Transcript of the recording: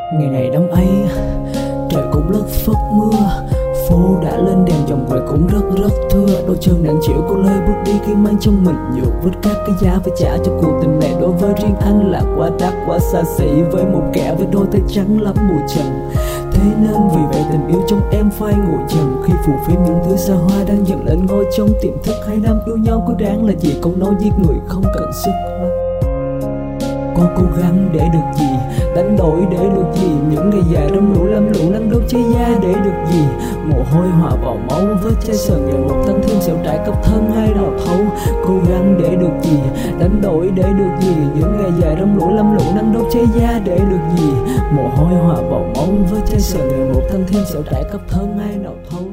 Ngày này năm ấy trời cũng lất phất mưa, phố đã lên đèn dòng quầy cũng rất thưa. Đôi chân nặng chịu cô lê bước đi khi mang trong mình nhiều vết các cái giá phải trả cho cuộc tình này. Đối với riêng anh là quá đắt quá xa xỉ, với một kẻ với đôi tay trắng lắm mùi trần. Thế nên vì vậy tình yêu trong em phai ngồi chừng, khi phù phiếm những thứ xa hoa đang dần lên ngôi trong tiềm thức. 2 năm yêu nhau có đáng là gì, câu nói giết người không cần sức. Cô cố gắng để được gì, đánh đổi để được gì, những ngày dài đâm lũ lắm lũ nắng đốt cháy da để được gì. Mồ hôi hòa vào máu với trái sờn nhận một tăng thêm sẹo trải cấp thân hay đào thấu. Cố gắng để được gì, đánh đổi để được gì, những ngày dài đâm lũ lắm lũ nắng đốt cháy da để được gì. Mồ hôi hòa vào máu với trái sờn nhận một tăng thêm sẹo trải cấp thân hay đào thấu.